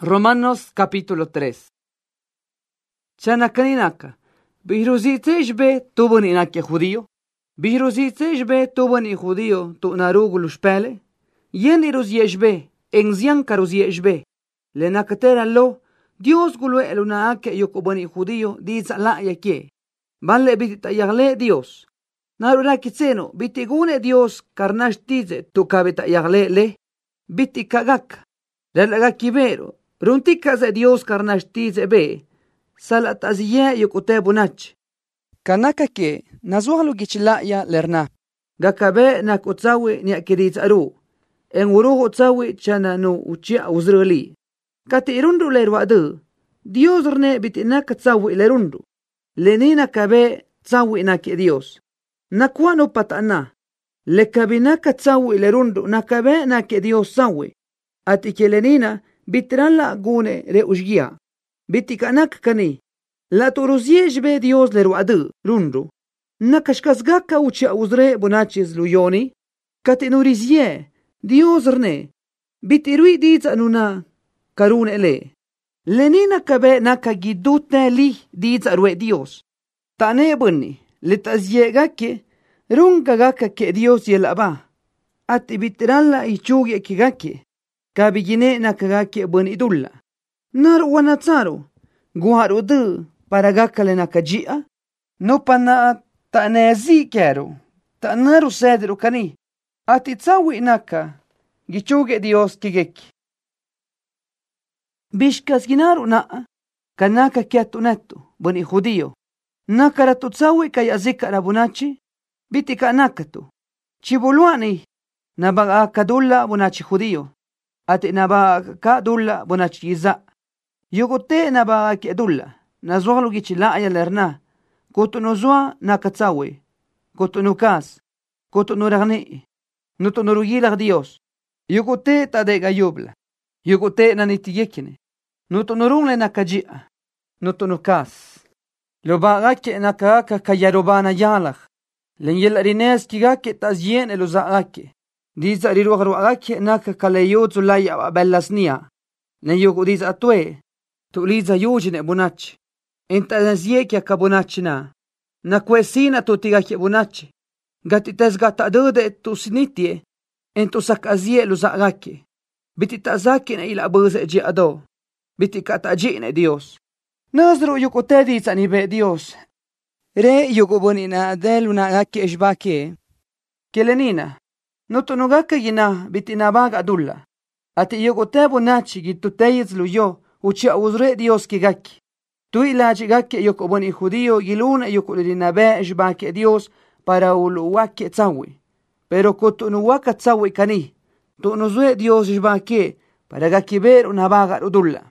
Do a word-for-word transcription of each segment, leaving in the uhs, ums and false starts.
Romanos capítulo tres. Chanakaninaka. Bihruziteshbe tubun inake judío. Bihruziteshbe tubun i judío tu narugulus pele. Yen iruzieshbe, enzian karuzieshbe. Lenakatera lo, Dios gulwe elunaake yokubun i judío, diza la yake. Balle bitita yagle Dios. Narura kitseno, bitigune Dios karnash tize tu kabita yagle le. Biti kagaka. Relaga kibero. Runtika ze Dios karnash tize be. Salat aziye yokute bunach. Kanaka ke, nazuhalu gichilaya lerna. Gakabe nak utsawi ni akidiz aru. En uruhu utsawi chana no uchia uzruli. Kati irundu lerwadu. Dios rne bitina katsawi lerundu. Lenina kabe tsawi naki Dios. Nakwano patana. Lekabina katsawi lerundu nakabe naki Dios sawi. Ati ke lenina bitrala gune re ujgia. Bitikanak kani. La turuziejbe Dios lerwadu rundu. Nakashkasgaka uchia uzre bunachis luyoni. Kati nurizie. Dios rne. Bitirui diza nuna karun ele. Lenina kabe naka gidute li diza rue Dios. Tane bunni. Litaziegake. Runga gaka ke Dios yelaba. Ati bitirala ichugi kigake. Kabigine nakagake bunni dulla. Nar wanatsaro. Guharu du para gakale nakajia. No pana tanezi kero. Tanaru sedru kani. Ati tsawi naka. Gichuge Dios kigeki. Bishkas ginaru na. Kanaka kiatu netu. Buni judío. Nakara tu tsawi kaya zika rabunachi. Biti kanakatu. Chibuluani. Nabaga kadulla bunachi judío. Ati nabaga kadulla bunachi yiza. Yogote nabaga kedulla. Nazualu gichila aya lerna. Koto nozua nakatsawi. Koto nukas. Koto nuragni. Noto nurugilag Dios. Yogote tadega yubla. Yogote nanitiyekine. Noto nurungle nakajia. Noto nukas. Lobagake nakaka kayarobana yalag. Lenyel rines kigake tazien eluzagake. Diza riruagruagake naka kaleyotsu laya bellasnia. Lenyogo diza atue. Tuliza yujine bunachi. Enta naziekia kabunachina. Nakwesina tutigake bunachi. Gatites gata dode tu sinitie. Ento sakazie luzagake. Bititazake na ila buze jiado. Bitikata Dios. Nazro yukote diza nibe Dios. Re yugubunina deluna gaki eshbake. Kelenina. Notonugaka gina bitinabaga adulla. Ati yugote bunachi gituteiz luyo. Uchia uzre Dios kigaki. Tu ilaji gaki yukubuni judío giluna yukulinabe eshbake Dios para uluwake tsawi. Pero kotunuwaka tsawi kani. Tunuzwe Dios eshbake para gaki ver unabaga udulla.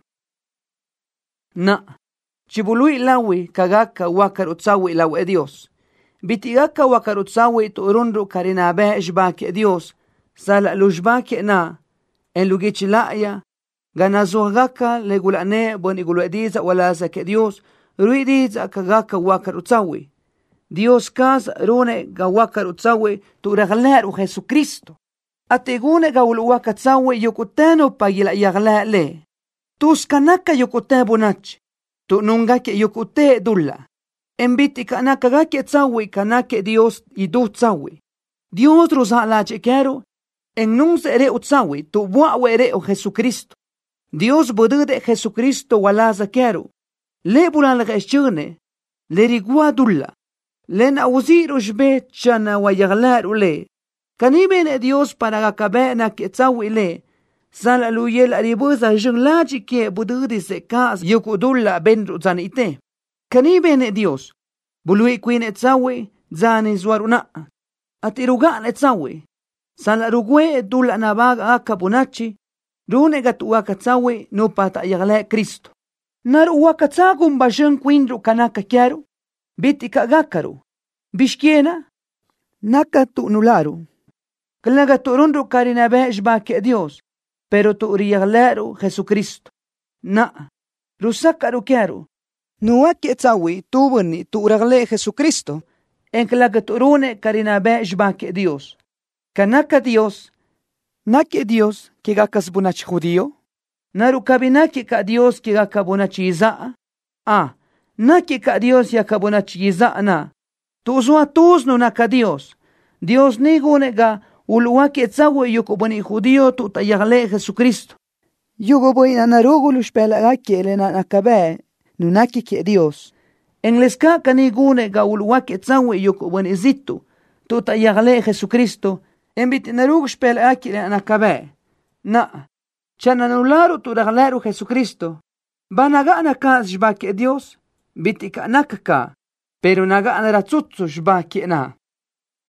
Na. Chibului lawi kagaka wakarutsawi lawe Dios. Bitigaka wakarutsawi turundu karinabe eshbake Dios. Sala lujbake na. En lugichilaya. Ganazuagaka legulane boniguluediza walaza ke Dios. Ruidiza kagaka wakarutsawi. Dios kaza rune ga wakarutsawi turagleru Jesucristo. Ategune ga uluwakatsawi yukuteno pagila yagle le. Tuskanaka yukute bunach. Tu nungake yukute dulla. Embiti kanaka gake tsawi kanake Dios idu tsawi. Dios ruzalache kero. En nunse ere utsawi tu buawe ere o Jesucristo. Dios budude Jesucristo walaza kero. Le bulalga eshune. Le rigua dulla. Le na uziru shbe chana wa yaglaru le. Kanibene Dios para gakabe na ke tsawi le. Sala luyel aribuza junglaji ke budude se kas yukudulla benru zanite. Kanibene Dios. Bului kwine tsawi zani zwaruna. Atirugane tsawi. Sala rugwe dulla nabaga akabunachi. Rune gat uwakatsawi no pata yagle Cristo. Nar uwakatsagum bashan kwindru kanaka kiaru. Biti kagakaru. Bishkiena. Naka tu nularu. Klaga tu rundu karinabe eshbake Dios. Pero tu uriyagleru Jesucristo. Na. Rusakaru kiaru. Nuwaki etsawi tu buni tu uragle Jesucristo. En klaga tu rune karinabe eshbake Dios. Kanaka Dios. Nake Dios que gakas bunach judío. Naru kabinaki ka Dios ki gakabunachiza. Ah, naki ka Dios yakabunachiza na. Tuzwa tuzno na ka Dios. Dios ni gunega uluwaki etzawe yukubani judío tu tayagle Jesucristo. Yugo boy na narugo lushpela gaki le na nakabe nunaki ki Dios. En leska kani gunega uluwaki etzawe yukubani zitu tu tayagle Jesucristo. En bit narugo shpela gaki le nakabe. Na. Chana nularu tu ragleru Jesucristo. Banaga na ka shbaki Dios. Biti ka nakaka. Pero naga na ratsutsu shbaki na.